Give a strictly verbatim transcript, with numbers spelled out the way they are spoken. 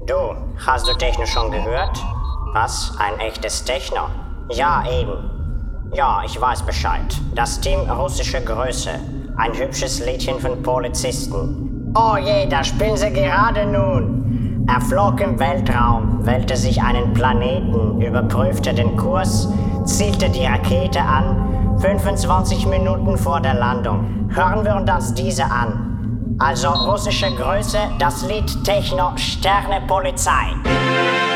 Du, hast du Techno schon gehört? Was? Ein echtes Techno? Ja, eben. Ja, ich weiß Bescheid. Das Team russische Größe. Ein hübsches Liedchen von Polizisten. Oh je, da spielen sie gerade nun. Er flog im Weltraum, wählte sich einen Planeten, überprüfte den Kurs, zielte die Rakete an, fünfundzwanzig Minuten vor der Landung. Hören wir uns diese an. Also russische Größe, das Lied Techno, Sterne Polizei.